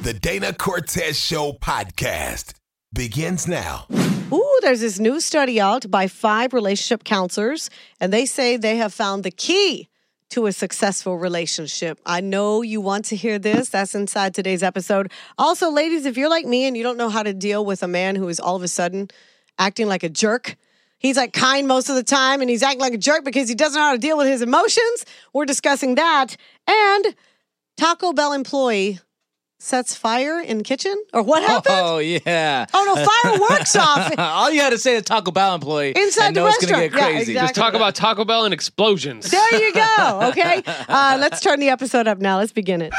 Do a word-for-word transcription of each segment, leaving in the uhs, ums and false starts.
The Dana Cortez Show podcast begins now. Ooh, there's this new study out by five relationship counselors, and they say they have found the key to a successful relationship. I know you want to hear this. That's inside today's episode. Also, ladies, if you're like me and you don't know how to deal with a man who is all of a sudden acting like a jerk, he's like kind most of the time and he's acting like a jerk because he doesn't know how to deal with his emotions, we're discussing that. And Taco Bell employee sets fire in kitchen? Or what happened? Oh, yeah. Oh, no, fireworks off. All you had to say is Taco Bell employee. Inside and the know it's restaurant. going to get crazy. Yeah, exactly. Just talk about Taco Bell and explosions. There you go, okay? Uh, let's turn the episode up now. Let's begin it.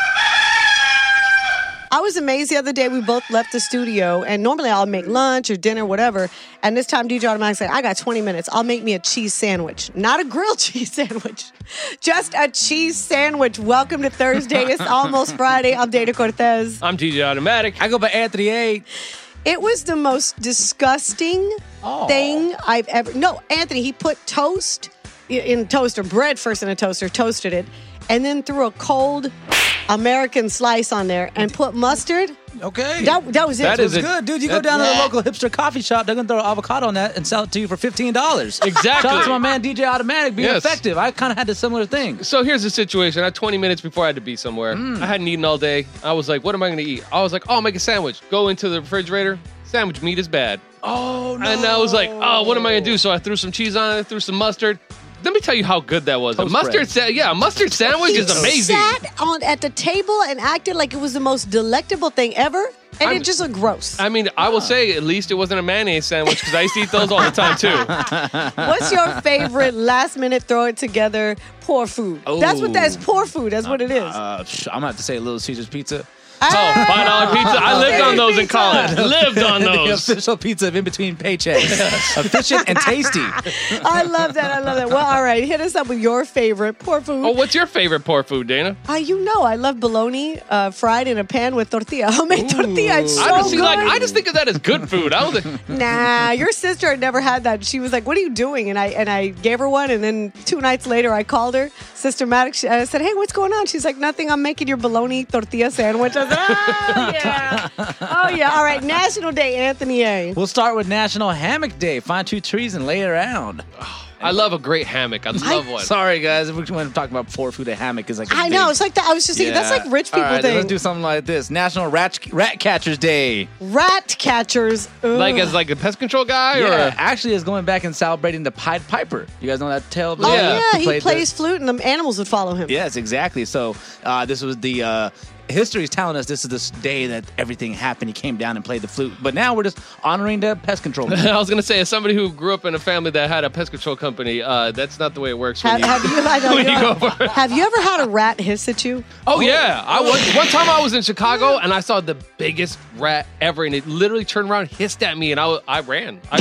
I was amazed the other day. We both left the studio, and normally I'll make lunch or dinner, whatever. And this time, D J Automatic said, I got twenty minutes. I'll make me a cheese sandwich. Not a grilled cheese sandwich. Just a cheese sandwich. Welcome to Thursday. It's almost Friday. I'm Dana Cortez. I'm D J Automatic. I go by Anthony A. It was the most disgusting Oh. thing I've ever... No, Anthony, he put toast in a toaster, bread first in a toaster, toasted it, and then threw a cold American slice on there and put mustard. Okay. That, that was it. That So is it a- was Good, dude. You go That- down to Yeah. the local hipster coffee shop, they're going to throw avocado on that and sell it to you for fifteen dollars. Exactly. Shout out to my man D J Automatic being Yes. effective. I kind of had a similar thing. So here's the situation. I had twenty minutes before I had to be somewhere. I hadn't eaten all day. I was like, what am I going to eat? I was like, oh, I'll make a sandwich. Go into the refrigerator. Sandwich meat is bad. Oh, no. And I was like, oh, what am I going to do? So I threw some cheese on it, threw some mustard. Let me tell you how good that was. Toast a mustard, bread. sa- yeah, a mustard sandwich he is amazing. sat on at the table and acted like it was the most delectable thing ever, and I'm- it just looked gross. I mean, I will say at least it wasn't a mayonnaise sandwich because I used to eat those all the time too. What's your favorite last minute throw it together poor food? That's what that's poor food. That's what it is. Uh, sh- I'm going to have to say Little Caesars Pizza. Oh, five dollar pizza. I lived on those in Pizza. college. Lived on The those. official pizza of in between paychecks. Efficient and tasty. I love that. I love that. Well, all right. Hit us up with your favorite poor food. Oh, what's your favorite poor food, Dana? Uh, you know, I love bologna uh, fried in a pan with tortilla. Homemade tortilla. It's so I just, see, good. like, I just think of that as good food. I don't think. Nah, your sister had never had that. She was like, "What are you doing?" And I and I gave her one. And then two nights later, I called her, Sister Maddox. I said, "Hey, what's going on?" She's like, "Nothing. I'm making your bologna tortilla sandwich." I said, "Oh yeah, oh yeah." All right, National Day, Anthony A. We'll start with National Hammock Day. Find two trees and lay around. I love a great hammock. I love one. Sorry, guys. If we want to talk about poor food, a hammock is like a I big- know. It's like that. I was just thinking that's Yeah. like rich people All right, thing. Let's do something like this. National Rat, Rat Catchers Day. Rat catchers. Ugh. Like as like a pest control guy, Yeah, or actually is going back and celebrating the Pied Piper. You guys know that tale? of Oh Yeah. yeah, he played the- plays flute and the animals would follow him. Yes, exactly. So uh, this was the uh, history is telling us this is this day that everything happened. He came down and played the flute. But now we're just honoring the pest control man. I was gonna say, as somebody who grew up in a family that had a pest control company, uh, that's not the way it works. Have, When you, have you? I know, when you you know. go for it. Have you ever had a rat hiss at you? Oh yeah, I was, one time I was in Chicago and I saw the biggest rat ever, and it literally turned around, hissed at me, and I, I ran. I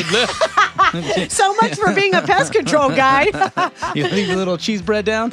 lived. So much for being a pest control guy. You leave your little cheese bread down.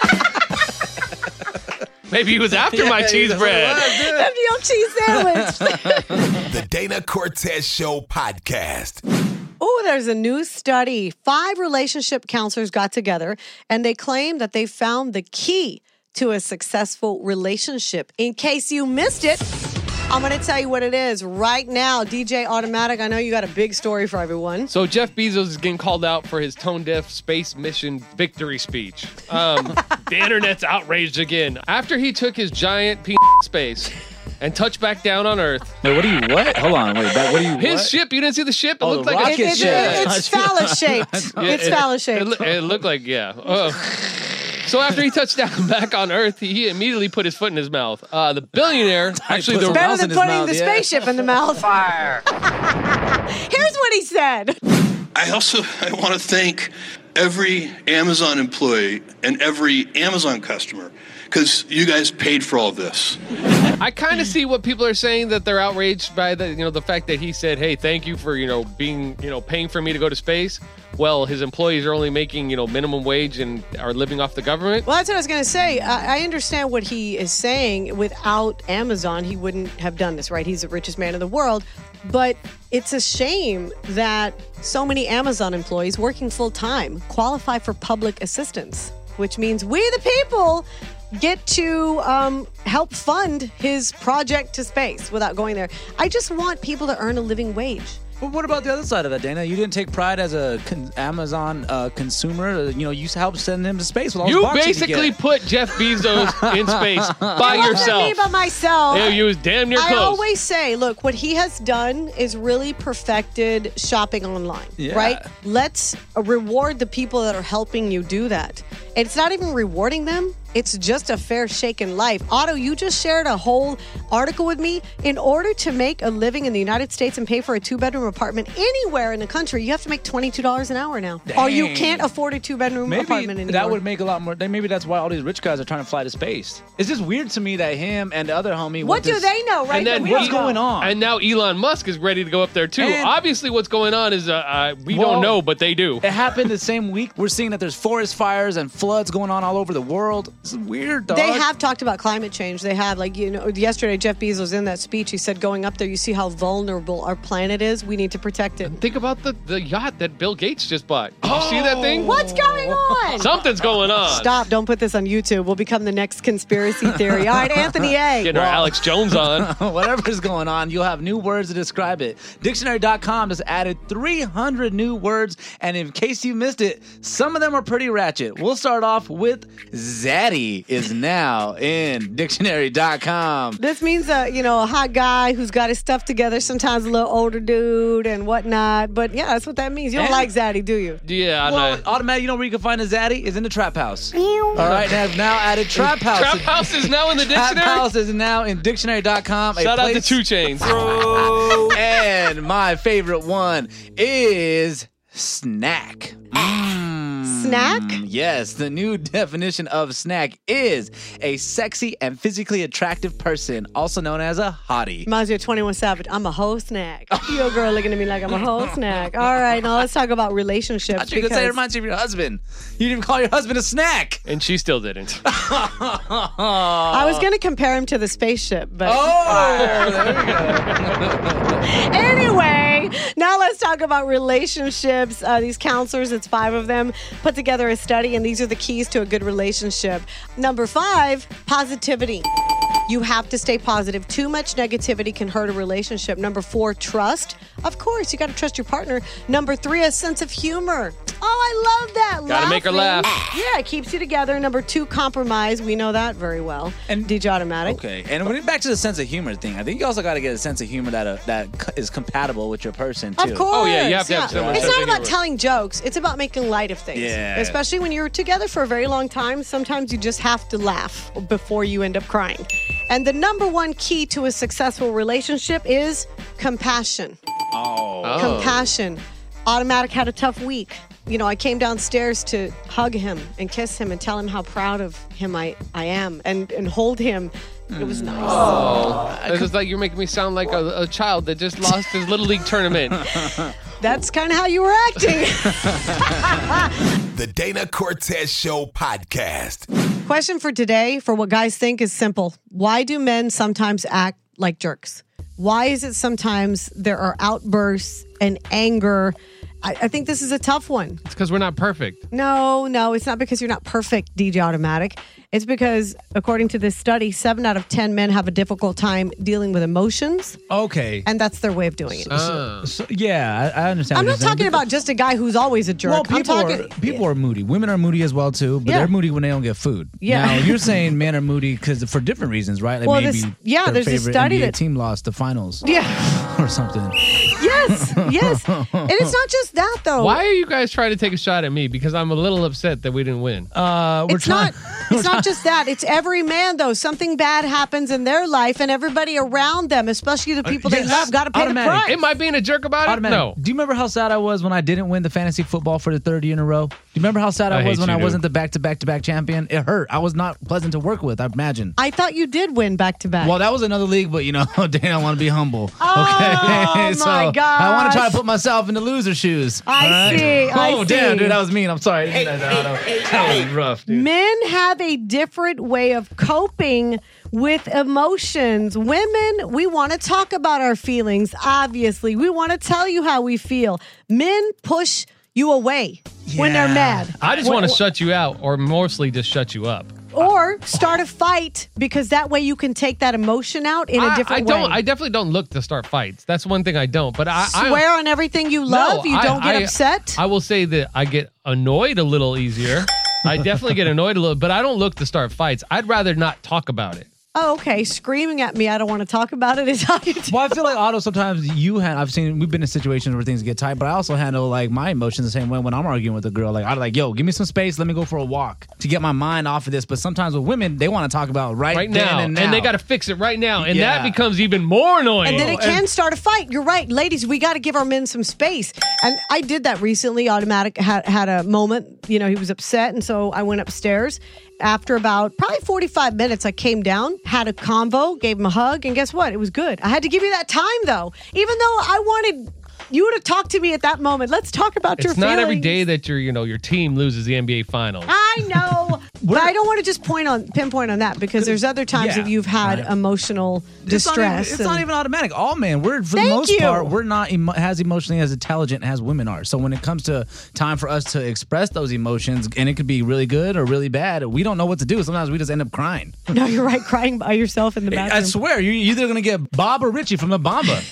Maybe he was after my Yeah, cheese that's what it bread. was, dude. Empty your cheese sandwich. The Dana Cortez Show podcast. Oh, there's a new study. Five relationship counselors got together and they claim that they found the key to a successful relationship. In case you missed it, I'm going to tell you what it is right now. D J Automatic, I know you got a big story for everyone. So Jeff Bezos is getting called out for his tone-deaf space mission victory speech. Um, the internet's outraged again after he took his giant penis space and touched back down on Earth. Wait, what are you? What? Hold on. Wait, that, what are you? His what? ship, you didn't see the ship? It Oh, looked the like a rocket It- it- ship. it- it's phallus shaped. Yeah, It's it- phallus It, shaped. loo- it looked like, yeah. Uh, so after he touched down back on Earth, he immediately put his foot in his mouth. Uh, the billionaire, actually, put the some Better mouse than in his putting mouth, the yeah. spaceship in the mouth. Fire. Here's what he said. I also I want to thank every Amazon employee and every Amazon customer because you guys paid for all this. I kind of see what people are saying, that they're outraged by the, you know, the fact that he said, "Hey, thank you for, you know, being, you know, paying for me to go to space." Well, his employees are only making, you know, minimum wage and are living off the government. Well, that's what I was going to say. I, I understand what he is saying. Without Amazon, he wouldn't have done this, right? He's the richest man in the world. But it's a shame that so many Amazon employees working full time qualify for public assistance, which means we, the people, get to um, help fund his project to space without going there. I just want people to earn a living wage. But what about the other side of that, Dana? You didn't take pride as a con- Amazon uh, consumer. Uh, you know, you helped send him to space with all You those boxes basically you get. put Jeff Bezos in space by It wasn't yourself. me, but myself. Yeah, you was damn near I close. always say, look, what he has done is really perfected shopping online, Yeah. right? Let's uh, reward the people that are helping you do that. It's not even rewarding them. It's just a fair shake in life. Otto, you just shared a whole article with me. In order to make a living in the United States and pay for a two-bedroom apartment anywhere in the country, you have to make twenty-two dollars an hour now. Or you Dang. can't afford a two-bedroom Maybe apartment anymore. that would make a lot more. then Maybe that's why all these rich guys are trying to fly to space. It's just weird to me that him and the other homie. What went do to- they know, right? And then that we what's don't know? going on? And now Elon Musk is ready to go up there too. And- Obviously, what's going on is uh, uh, we Well, don't know, but they do. It happened the same week. We're seeing that there's forest fires and floods going on all over the world. This is weird, dog. They have talked about climate change. They have, like, you know, yesterday Jeff Bezos in that speech, he said going up there, you see how vulnerable our planet is. We need to protect it. Think about the, the yacht that Bill Gates just bought. Did you see that thing? What's going on? Something's going on. Stop. Don't put this on YouTube. We'll become the next conspiracy theory. All right, Anthony A. Getting our Alex Jones on. Whatever's going on, you'll have new words to describe it. Dictionary dot com just added three hundred new words, and in case you missed it, some of them are pretty ratchet. We'll start off with zaddy is now in Dictionary dot com. This means a, you know, a hot guy who's got his stuff together, sometimes a little older dude and whatnot. But yeah, that's what that means. You don't And- like zaddy, do you? Yeah, I Well, know. automatic, you know where you can find a zaddy? Is in the trap house. All right, they have now added trap house. Trap House is now in the Trap dictionary. house is now in Dictionary dot com. a Shout out to place- Two Chains. And my favorite one is snack. Mm, Snack? Yes, the new definition of snack is a sexy and physically attractive person, also known as a hottie. Reminds me of twenty-one Savage. I'm a whole snack. Your girl looking at me like I'm a whole snack. All right, now let's talk about relationships. I thought you could say it reminds you of your husband. You didn't even call your husband a snack. And she still didn't. I was going to compare him to the spaceship, but Oh, there we go. anyway, now let's talk about relationships. Uh, these counselors, it's five of them, put together a study, and these are the keys to a good relationship. Number five, positivity. You have to stay positive. Too much negativity can hurt a relationship. Number four, trust. Of course, you got to trust your partner. Number three, a sense of humor. Oh, I love that. Gotta make her laugh. Yeah, it keeps you together. Number two, compromise. We know that very well. And- D J Automatic. Okay, and when it, back to the sense of humor thing, I think you also got to get a sense of humor that uh, that c- is compatible with your person too. Of course. Oh, yeah, you have to have someone It's sense not of about humor. telling jokes. It's about making light of things. Yeah. Especially when you're together for a very long time. Sometimes you just have to laugh before you end up crying. And the number one key to a successful relationship is compassion. Oh. Oh. Compassion. Automatic had a tough week. You know, I came downstairs to hug him and kiss him and tell him how proud of him I, I am and, and hold him. It was nice. Oh, it's just like you're making me sound like a, a child that just lost his Little League tournament. That's kind of how you were acting. The Dana Cortez Show podcast. Question for today, for what guys think, is simple. Why do men sometimes act like jerks? Why is it sometimes there are outbursts and anger? I, I think this is a tough one. It's because we're not perfect. No, no, it's not because you're not perfect, D J Automatic. It's because, according to this study, seven out of ten men have a difficult time dealing with emotions, Okay. and that's their way of doing it. Uh, So, yeah, I, I understand. I'm what not you're saying, talking but- about just a guy who's always a jerk. Well, I'm people talking. are people are moody. Women are moody as well too, but Yeah. they're moody when they don't get food. Yeah. Now you're saying men are moody because for different reasons, right? Like Well, maybe this- yeah, their there's this favorite study N B A that- team lost the finals Yeah. or something. Yes, yes. And it's not just that, though. why are you guys trying to take a shot at me? Because I'm a little upset that we didn't win. Uh, we're It's trying. not. It's not just that. It's every man, though. Something bad happens in their life, and everybody around them, especially the people they yes. love, got to pay Automatic. the price. Am I being a jerk about it? Automatic. No. Do you remember how sad I was when I didn't win the fantasy football for the third year in a row? Do you remember how sad I, I was hate when you, I dude. wasn't the back to back to back champion? It hurt. I was not pleasant to work with. I imagine. I thought you did win back to back. Well, that was another league, but you know, Dan, I want to be humble. Oh, okay, so my I want to try gosh. to put myself in the loser shoes. I all right? see, I oh, damn, see. dude, that was mean. I'm sorry. that was rough, dude. Men have a different way of coping with emotions. Women, we want to talk about our feelings, obviously. We want to tell you how we feel. Men push you away when they're Yeah. mad. I just When- want to shut you out, or mostly just shut you up. Or start a fight because that way you can take that emotion out in a I, different I don't. way. I definitely don't look to start fights. That's one thing I don't. But I Swear I, on everything you love. No, you I- don't get I- upset. I will say that I get annoyed a little easier. I definitely get annoyed a little, but I don't look to start fights. I'd rather not talk about it. Oh, okay. Screaming at me, I don't want to talk about it is how you do. Well, I feel like Otto, sometimes you had, I've seen, we've been in situations where things get tight, but I also handle like my emotions the same way when I'm arguing with a girl. Like, I'm like, yo, give me some space. Let me go for a walk to get my mind off of this. But sometimes with women, they want to talk about right, Right then now. and now. And they got to fix it right now. And Yeah. that becomes even more annoying. And then it can start a fight. You're right. Ladies, we got to give our men some space. And I did that recently. Automatic had, had a moment, you know, he was upset. And so I went upstairs. After about probably forty-five minutes, I came down, had a convo, gave him a hug, and guess what? It was good. I had to give you that time, though. Even though I wanted you to talk to me at that moment. Let's talk about It's your feelings. not every day that your, you know, your team loses the N B A Finals. I know. But I don't want to just point on pinpoint on that because there's other times Yeah, that you've had right. emotional It's not even- distress. It's not and- even automatic. All men, we're for Thank the most you. part, we're not emo- as emotionally as intelligent as women are. So when it comes to time for us to express those emotions, and it could be really good or really bad, we don't know what to do. Sometimes we just end up crying. No, you're right. Crying by yourself in the bathroom. I swear, you're either gonna get Bob or Richie from the Bomba.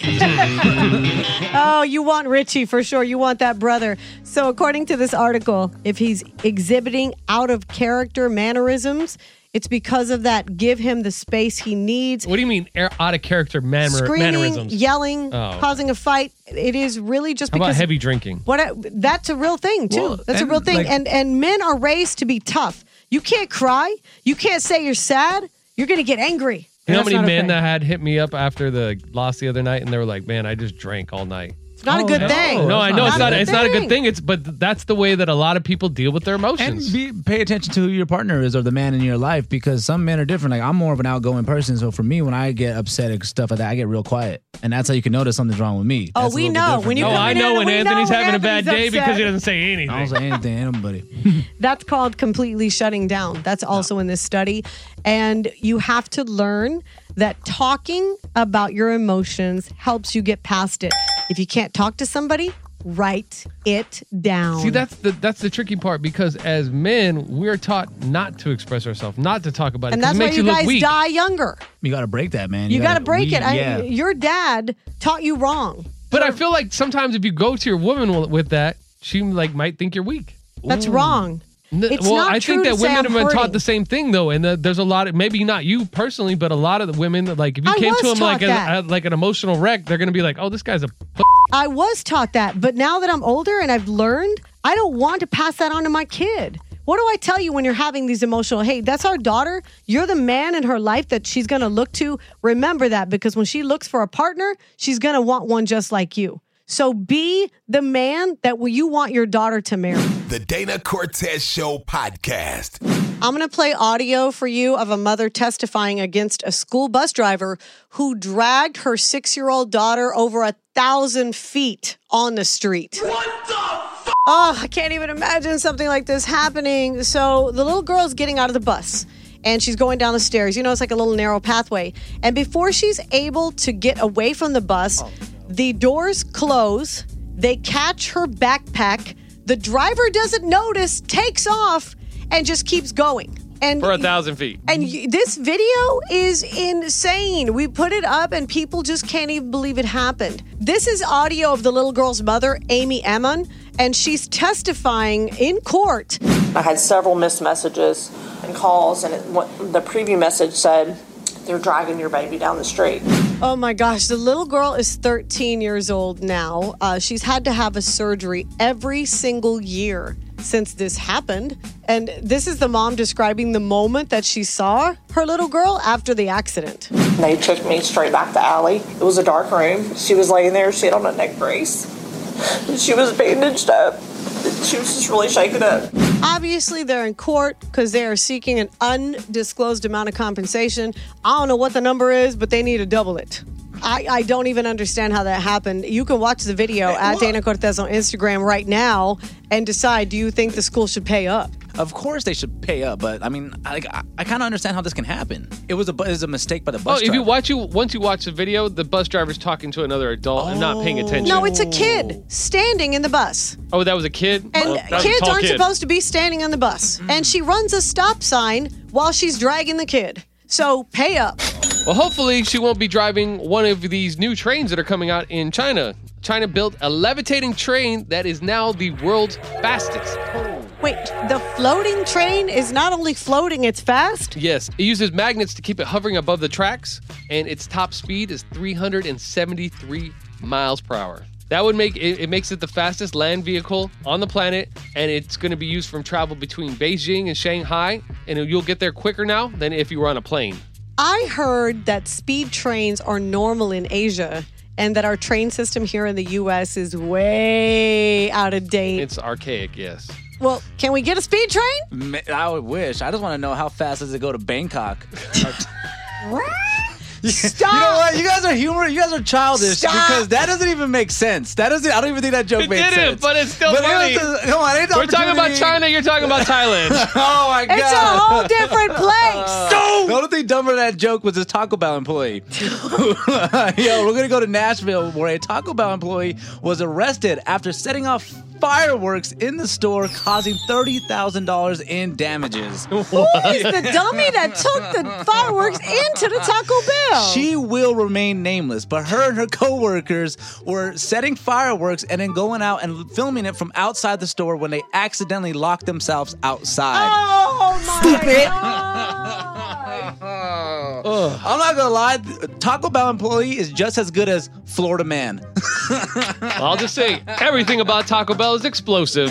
Oh, you want Richie for sure. You want that brother. So, according to this article, if he's exhibiting out of character mannerisms, it's because of that. Give him the space he needs. What do you mean air, out of character manner, Screaming, mannerisms? yelling, Oh. causing a fight. It is really just How about because heavy drinking? What I, that's a real thing too. Well, that's a and, real thing. like- and and men are raised to be tough. You can't cry. You can't say you're sad. You're gonna get angry. You know how That's many not men okay. that had hit me up after the loss the other night, and they were like, "Man, I just drank all night." It's not Oh, a good no. thing. No, I know not it's a not. good It's not a good thing. It's but that's the way that a lot of people deal with their And emotions. be, pay attention to who your partner is or the man in your life, because some men are different. Like, I'm more of an outgoing person, so for me, when I get upset and stuff like that, I get real quiet, and that's how you can notice something's wrong with me. Oh, That's a we little bit know. different. When you oh, come I in know and when we know Anthony's when having a bad Anthony's day because he upset. doesn't say anything. I don't say anything to anybody. That's called completely shutting down. That's also in this study. And you have to learn that talking about your emotions helps you get past it. If you can't talk to somebody, write it down. See, that's the that's the tricky part because as men, we're taught not to express ourselves, not to talk about it. and 'cause that's it why makes you you look guys weak. die younger. You got to break that, man. You, got to gotta- break we- it. I- Yeah. your dad taught you wrong. But I feel like sometimes if you go to your woman w- with that, she like might think you're weak. That's wrong. N- It's well, not I true think to that say women I'm have been taught hurting. the same thing though, and that there's a lot of maybe not you personally, but a lot of the women that like if you I came was to them like taught that. a, like an emotional wreck, they're gonna be like, oh, this guy's a. P-. I was taught that, but now that I'm older and I've learned, I don't want to pass that on to my kid. What do I tell you when you're having these emotional, hey, that's our daughter. You're the man in her life that she's going to look to. Remember that, because when she looks for a partner, she's going to want one just like you. So be the man that you want your daughter to marry. The Dana Cortez Show podcast. I'm going to play audio for you of a mother testifying against a school bus driver who dragged her six-year-old daughter over a thousand feet on the street. What the f- Oh, I can't even imagine something like this happening. So the little girl's getting out of the bus and she's going down the stairs. You know, it's like a little narrow pathway. And before she's able to get away from the bus, the doors close. They catch her backpack. The driver doesn't notice, takes off, and just keeps going. And For a thousand feet. and y- this video is insane. We put it up and people just can't even believe it happened. This is audio of the little girl's mother, Amy Emmon, and she's testifying in court. I had several missed messages and calls, and it, what, the preview message said, they're dragging your baby down the street. Oh my gosh, the little girl is thirteen years old now. Uh, she's had to have a surgery every single year since this happened. And this is the mom describing the moment that she saw her little girl after the accident. They took me straight back to Allie. It was a dark room. She was laying there. She had on a neck brace. She was bandaged up. She was just really shaken up. Obviously, they're in court because they are seeking an undisclosed amount of compensation. I don't know what the number is, but they need to double it. I, I don't even understand how that happened. You can watch the video at Dana Cortez on Instagram right now and decide, do you think the school should pay up? Of course they should pay up, but I mean, I, I, I kind of understand how this can happen. It was a bu- it was a mistake by the Oh, bus if driver. you watch you once you watch the video, the bus driver's talking to another adult and not paying attention. No, it's a kid standing in the bus. Oh, that was a kid? And Oh, that was a kids tall aren't kid. supposed to be standing on the bus. And she runs a stop sign while she's dragging the kid. So pay up. Well, hopefully she won't be driving one of these new trains that are coming out in China. China built a levitating train that is now the world's fastest. Wait, the floating train is not only floating, it's fast? Yes, it uses magnets to keep it hovering above the tracks, and its top speed is three hundred seventy-three miles per hour. That would make it, it makes it the fastest land vehicle on the planet, and it's going to be used from travel between Beijing and Shanghai, and you'll get there quicker now than if you were on a plane. I heard that speed trains are normal in Asia and that our train system here in the U S is way out of date. It's archaic, yes. Well, can we get a speed train? Ma- I would wish. I just want to know how fast does it go to Bangkok? Stop! You know what? You guys are humor. You guys are childish Stop. because that doesn't even make sense. That doesn't. I don't even think that joke It made didn't, sense. but it's still But it funny. was a- come on, ain't the We're talking about opportunity- China, you're talking about Thailand. Oh my god! It's a whole different place. The only thing dumber than that joke was this Taco Bell employee. Yo, we're gonna go to Nashville where a Taco Bell employee was arrested after setting off fireworks in the store, causing thirty thousand dollars in damages. Who is the dummy that took the fireworks into the Taco Bell? She will remain nameless, but her and her coworkers were setting fireworks and then going out and filming it from outside the store when they accidentally locked themselves outside. Oh my Stupid. God. I'm not gonna lie, Taco Bell employee is just as good as Florida man. I'll just say, everything about Taco Bell is explosive.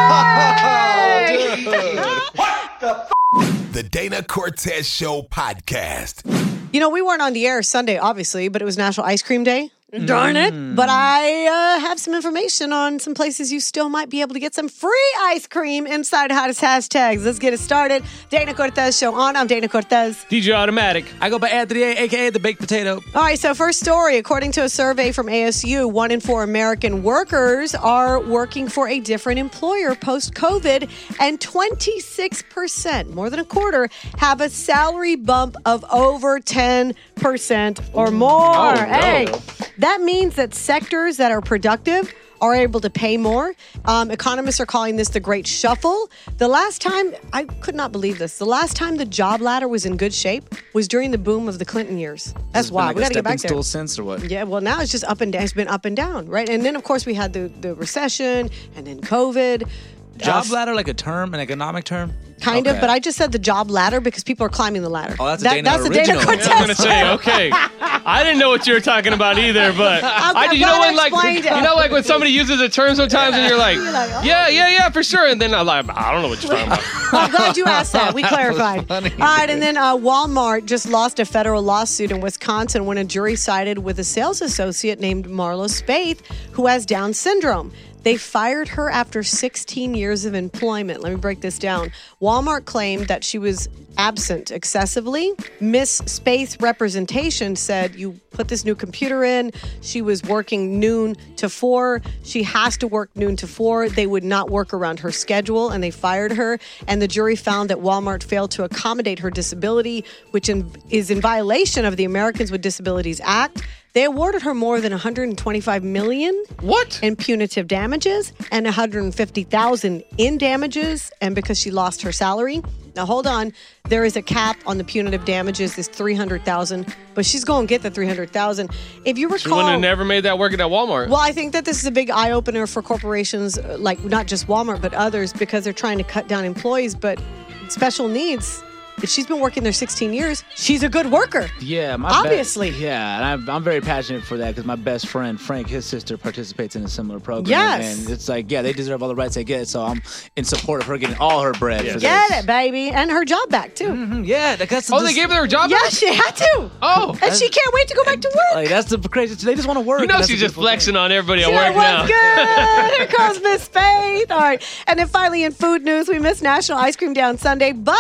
The Dana Cortez Show podcast. You know, we weren't on the air Sunday, obviously, but it was National Ice Cream Day. Darn it. But I uh, have some information on some places you still might be able to get some free ice cream inside Hottest Hashtags. Let's get it started. Dana Cortez Show on. I'm Dana Cortez. D J Automatic. I go by Anthony A, aka the Baked Potato. All right, so first story. According to a survey from A S U, one in four American workers are working for a different employer post-COVID, and twenty-six percent, more than a quarter, have a salary bump of over ten percent or more. Oh, no. Hey, that means that sectors that are productive are able to pay more. Um, economists are calling this the Great Shuffle. The last time, I could not believe this, the last time the job ladder was in good shape was during the boom of the Clinton years. That's wild. Like We got to get back stepping there. stool since or what? Yeah, well, now it's just up and down. It's been up and down, right? And then, of course, we had the, the recession and then COVID. Job Uh, ladder, like a term, an economic term? Kind of, Okay. but I just said the job ladder because people are climbing the ladder. Oh, that's a That- Dana that's a original. Dana Yeah, Cortez. I was gonna say, okay. I didn't know what you were talking about either, but I'm I, you glad know I when like explained it. you know like when somebody uses a term sometimes and you're like, You're like, oh. yeah, yeah, yeah, for sure, and then I'm like, I don't know what you're talking about. I'm glad you asked that. We clarified. All right, and then uh, Walmart just lost a federal lawsuit in Wisconsin when a jury sided with a sales associate named Marlo Spaeth, who has Down syndrome. They fired her after sixteen years of employment. Let me break this down. Walmart claimed that she was absent excessively. Miss Spaeth's representation said, you put this new computer in. She was working noon to four. She has to work noon to four. They would not work around her schedule, and they fired her. And the jury found that Walmart failed to accommodate her disability, which in, is in violation of the Americans with Disabilities Act. They awarded her more than one hundred twenty-five million dollars What? in punitive damages and one hundred fifty thousand dollars in damages, and because she lost her salary. Now hold on, there is a cap on the punitive damages, is three hundred thousand dollars, but she's going to get the three hundred thousand dollars. If you She wouldn't have recall, never made that working at Walmart. well, I think that this is a big eye opener for corporations, uh, like not just Walmart but others, because they're trying to cut down employees. But special needs, if she's been working there sixteen years, she's a good worker. Yeah, my Obviously. Be- yeah, and I'm, I'm very passionate for that because my best friend Frank, his sister, participates in a similar program. Yes. and it's like, yeah, they deserve all the rights they get. So I'm in support of her getting all her bread. For Get this. it, baby, and her job back too. Mhm, yeah, that's oh, they gave her her job Yeah, back? she had to. Oh. And she can't wait to go back to work. Like that's the crazy. They just want to work. You know and that's she's the just beautiful flexing thing. on everybody at Yeah, work now. what's good? Here comes Miss Faith. All right. And then finally in food news, we missed National Ice Cream Day on Sunday, but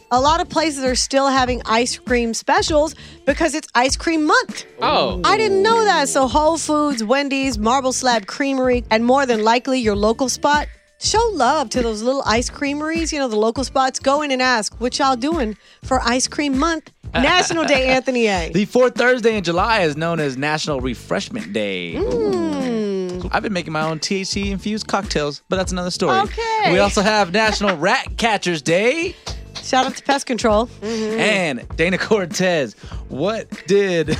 A lot of places are still having ice cream specials because it's ice cream month. Oh. I didn't know that. So Whole Foods, Wendy's, Marble Slab Creamery, and more than likely your local spot. Show love to those little ice creameries, you know, the local spots. Go in and ask what y'all doing for Ice Cream Month. National Day, Anthony A. The fourth Thursday in July is known as National Refreshment Day. Mm. I've been making my own T H C-infused cocktails, but that's another story. Okay. We also have National Rat Catchers Day. Shout out to Pest Control. Mm-hmm. And Dana Cortez, what did...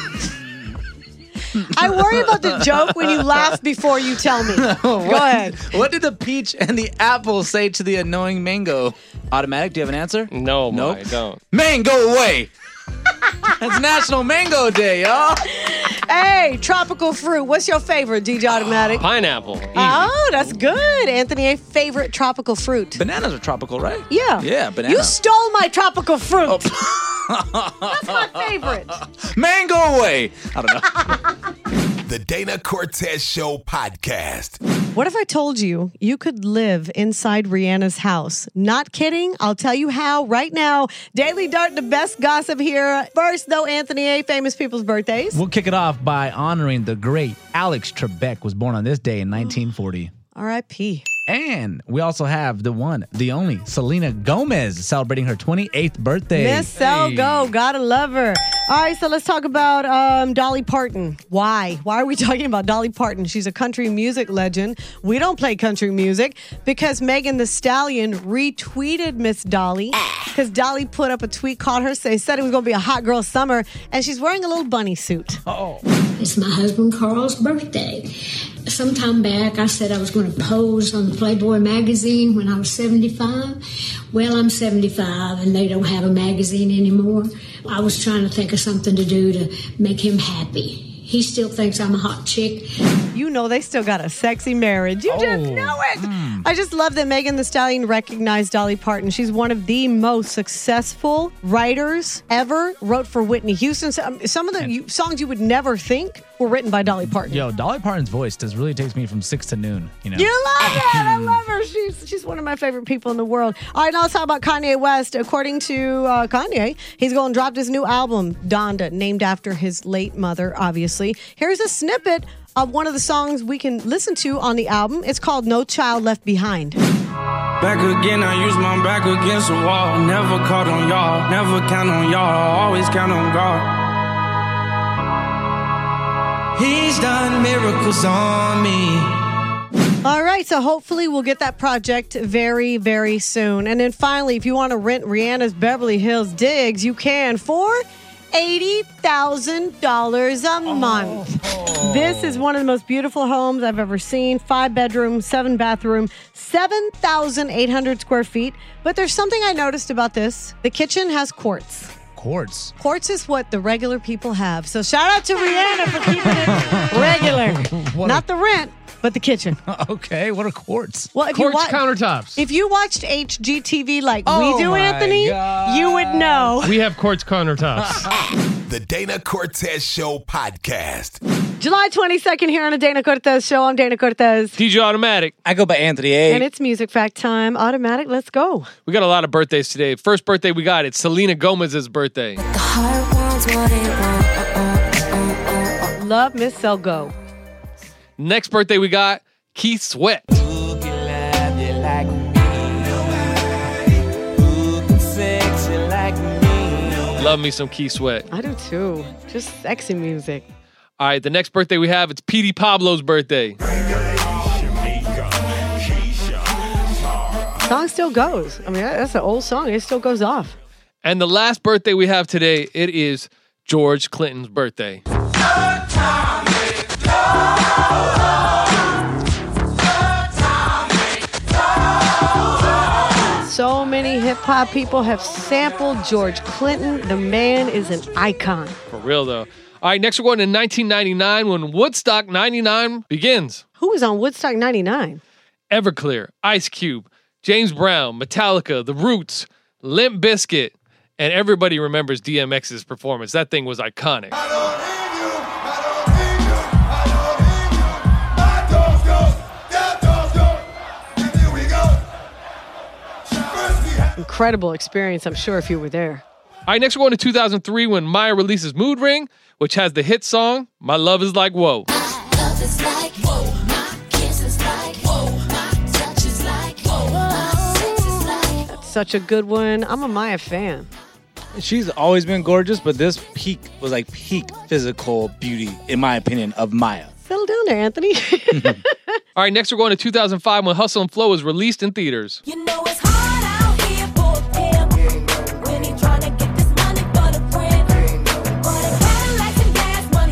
I worry about the joke when you laugh before you tell me. Go ahead. What did the peach and the apple say to the annoying mango? Automatic, do you have an answer? No, Nope. I don't. Mango away! It's National Mango Day, y'all. Hey, tropical fruit. What's your favorite, D J Automatic? Pineapple. Easy. Oh, that's good. Anthony, a favorite tropical fruit. Bananas are tropical, right? Yeah. Yeah, banana. You stole my tropical fruit. That's my favorite. Mango away. I don't know. The Dana Cortez Show podcast. What if I told you you could live inside Rihanna's house? Not kidding. I'll tell you how right now. Daily Dart, the best gossip here. First, though, Anthony A., famous people's birthdays. We'll kick it off by honoring the great Alex Trebek, was born on this day in nineteen forty. R I P And we also have the one, the only, Selena Gomez, celebrating her twenty-eighth birthday. Miss Sel Go, gotta love her. All right, so let's talk about um, Dolly Parton. Why? Why are we talking about Dolly Parton? She's a country music legend. We don't play country music because Megan Thee Stallion retweeted Miss Dolly because Dolly put up a tweet, called her, say, said it was going to be a hot girl summer, and she's wearing a little bunny suit. Oh. It's my husband Carl's birthday. Some time back, I said I was going to pose on the Playboy magazine when I was seventy-five. Well, I'm seventy-five, and they don't have a magazine anymore. I was trying to think of something to do to make him happy. He still thinks I'm a hot chick. You know they still got a sexy marriage. You just Oh. know it. Mm. I just love that Megan Thee Stallion recognized Dolly Parton. She's one of the most successful writers ever. Wrote for Whitney Houston. Some, some of the you, songs you would never think were written by Dolly Parton. Yo, Dolly Parton's voice does really takes me from six to noon. You know. You love it. I love her. She's she's one of my favorite people in the world. All right, now let's talk about Kanye West. According to uh, Kanye, he's going to drop this new album, Donda, named after his late mother, obviously. Here's a snippet of one of the songs we can listen to on the album. It's called No Child Left Behind. Back again, I use my back against the wall. Never caught on y'all, never count on y'all, always count on God. He's done miracles on me. All right, so hopefully we'll get that project very, very soon. And then finally, if you want to rent Rihanna's Beverly Hills Digs, you can for eighty thousand dollars a month. Oh. This is one of the most beautiful homes I've ever seen. Five bedroom, seven bathroom, seven thousand eight hundred square feet. But there's something I noticed about this. The kitchen has quartz. Quartz. Quartz is what the regular people have. So shout out to Rihanna for keeping it regular. Not the rent, but the kitchen. Okay, what are quartz? Well, if Quartz you wa- countertops. If you watched H G T V like Oh we do, my Anthony, God. you would know. We have quartz countertops. The Dana Cortez Show podcast. July twenty-second here on the Dana Cortez Show. I'm Dana Cortez. D J Automatic. I go by Anthony A. And it's music fact time. Automatic, let's go. We got a lot of birthdays today. First birthday we got, it's Selena Gomez's birthday. Love Miss Selgo. Next birthday we got, Keith Sweat. Love me some Keith Sweat. I do too. Just sexy music. All right, the next birthday we have, it's Petey Pablo's birthday. Song still goes. I mean, that's an old song. It still goes off. And the last birthday we have today, it is George Clinton's birthday. So many hip-hop people have sampled George Clinton. The man is an icon. For real, though. All right, next we're going to nineteen ninety-nine when Woodstock ninety-nine begins. Who was on Woodstock ninety-nine? Everclear, Ice Cube, James Brown, Metallica, The Roots, Limp Bizkit, and everybody remembers D M X's performance. That thing was iconic. incredible experience, I'm sure, if you were there. All right, next we're going to two thousand three when Maya releases Mood Ring, which has the hit song, My Love Is Like Whoa. My love is like whoa, my kiss is like whoa, my touch is like whoa, my sex is like. That's such a good one. I'm a Maya fan. She's always been gorgeous, but this peak was like peak physical beauty, in my opinion, of Maya. Settle down there, Anthony. All right, next we're going to two thousand five when Hustle and Flow was released in theaters. You know it's hard out here for a pimp when he tryna get this money for the friend. But a Cadillac and gas money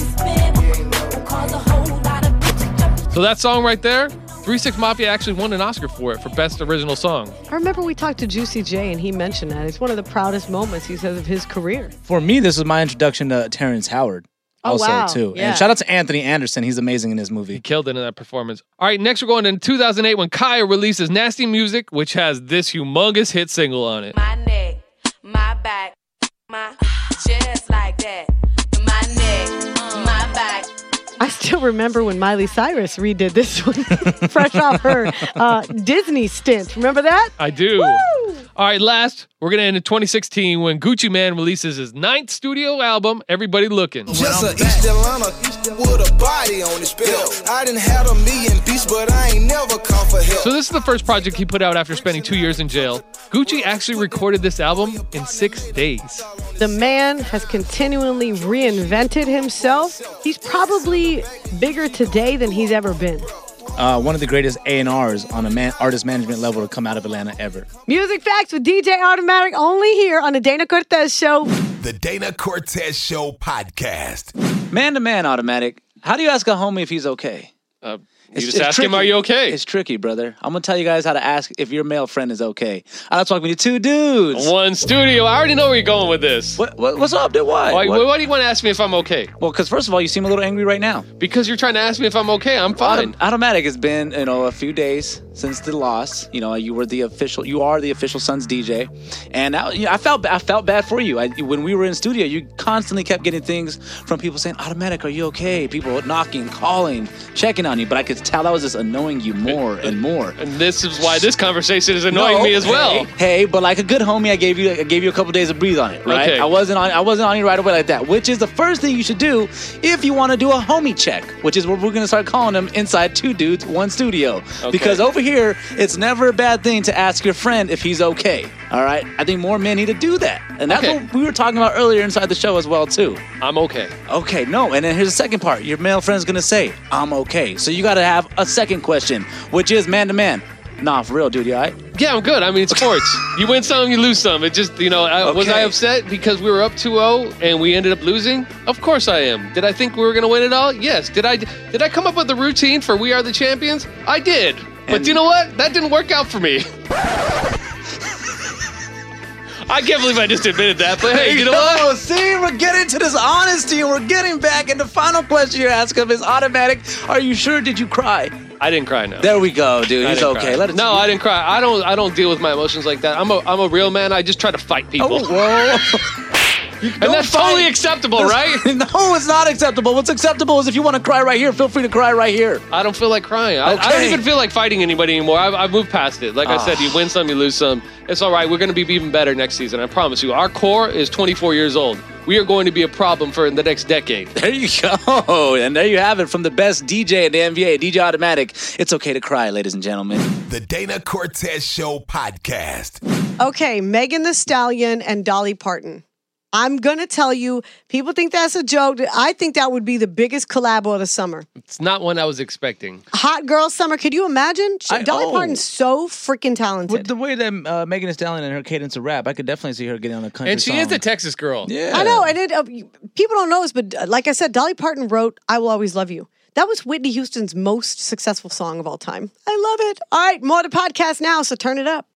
spent will cause a whole lot of bitches jumping. So that song right there, three six Mafia actually won an Oscar for it for Best Original Song. I remember we talked to Juicy J and he mentioned that. It's one of the proudest moments, he says, of his career. For me, this was my introduction to Terrence Howard. Oh, Also, wow. too. Yeah. And shout out to Anthony Anderson. He's amazing in this movie. He killed it in that performance. All right, next we're going to two thousand eight when Kaya releases Nasty Music, which has this humongous hit single on it. My neck, my back, my just like that. My neck, my back. I still remember when Miley Cyrus redid this one, fresh off her uh, Disney stint. Remember that? I do. Woo! All right, last, we're going to end in twenty sixteen when Gucci Mane releases his ninth studio album, Everybody Looking. Just a East Atlanta with a body on his belt. I didn't have a million beats, but I ain't never called for help. So this is the first project he put out after spending two years in jail. Gucci actually recorded this album in six days. The man has continually reinvented himself. He's probably bigger today than he's ever been. Uh, one of the greatest A and R's on a man, artist management level to come out of Atlanta ever. Music Facts with D J Automatic only here on the Dana Cortez Show. The Dana Cortez Show podcast. Man to man, Automatic. How do you ask a homie if he's okay? Uh, you just ask him, are you okay? It's tricky, brother. I'm going to tell you guys how to ask if your male friend is okay. I was talking to two dudes. One studio. I already know where you're going with this. What, what, what's up, dude? Why? Why, what? why do you want to ask me if I'm okay? Well, because first of all, you seem a little angry right now. Because you're trying to ask me if I'm okay. I'm fine. Autom- Automatic has been, you know, a few days since the loss. You know, you were the official, you are the official Suns D J, and I, you know, I felt, I felt bad for you. I, when we were in studio, you constantly kept getting things from people saying, "Automatic, are you okay?" People knocking, calling, checking on you, but I could tell that was just annoying you more and more. And this is why this conversation is annoying No, me as well. Hey, hey, but like a good homie, I gave you, I gave you a couple days to breathe on it, right? Okay. I wasn't on, I wasn't on you right away like that, which is the first thing you should do if you want to do a homie check, which is what we're gonna start calling them inside Two Dudes, One Studio. Okay. Because over here, it's never a bad thing to ask your friend if he's okay. All right, I think more men need to do that, and that's Okay. what we were talking about earlier inside the show as well too. I'm okay. Okay, no, and then here's the second part. Your male friend's gonna say, "I'm okay." So you got to have a second question, which is man to man. Nah, for real, dude, you all right? Yeah, I'm good. I mean, it's sports. You win some, you lose some. It just, you know, I, was Okay. I upset because we were up two oh and we ended up losing? Of course I am. Did I think we were going to win it all? Yes. Did I Did I come up with a routine for We Are the Champions? I did. But And- you know what? That didn't work out for me. I can't believe I just admitted that. But hey, you know what? See, we're getting to this honesty, and we're getting back. And the final question you ask him is Automatic. Are you sure? Did you cry? I didn't cry now. There we go, dude. I He's didn't okay. cry. Let it. No, I didn't cry. I don't. I don't deal with my emotions like that. I'm a. I'm a real man. I just try to fight people, Oh, whoa. and that's totally acceptable, right? No, it's not acceptable. What's acceptable is if you want to cry right here, feel free to cry right here. I don't feel like crying. I, I don't Okay. even feel like fighting anybody anymore. I've, I've moved past it. Like I said, you win some, you lose some. It's all right. We're going to be even better next season. I promise you. Our core is twenty-four years old. We are going to be a problem for the next decade. There you go. And there you have it from the best D J in the N B A, D J Automatic. It's okay to cry, ladies and gentlemen. The Dana Cortez Show podcast. Okay, Megan Thee Stallion and Dolly Parton. I'm going to tell you, people think that's a joke. I think that would be the biggest collab of the summer. It's not one I was expecting. Hot Girl Summer. Could you imagine? She- I- Dolly oh. Parton's so freaking talented. With the way that uh, Megan Thee Stallion and her cadence of rap, I could definitely see her getting on a country And she song. is a Texas girl. Yeah. I know, and it, uh, people don't know this, but uh, like I said, Dolly Parton wrote "I Will Always Love You." That was Whitney Houston's most successful song of all time. I love it. All right, more to podcast now, so turn it up.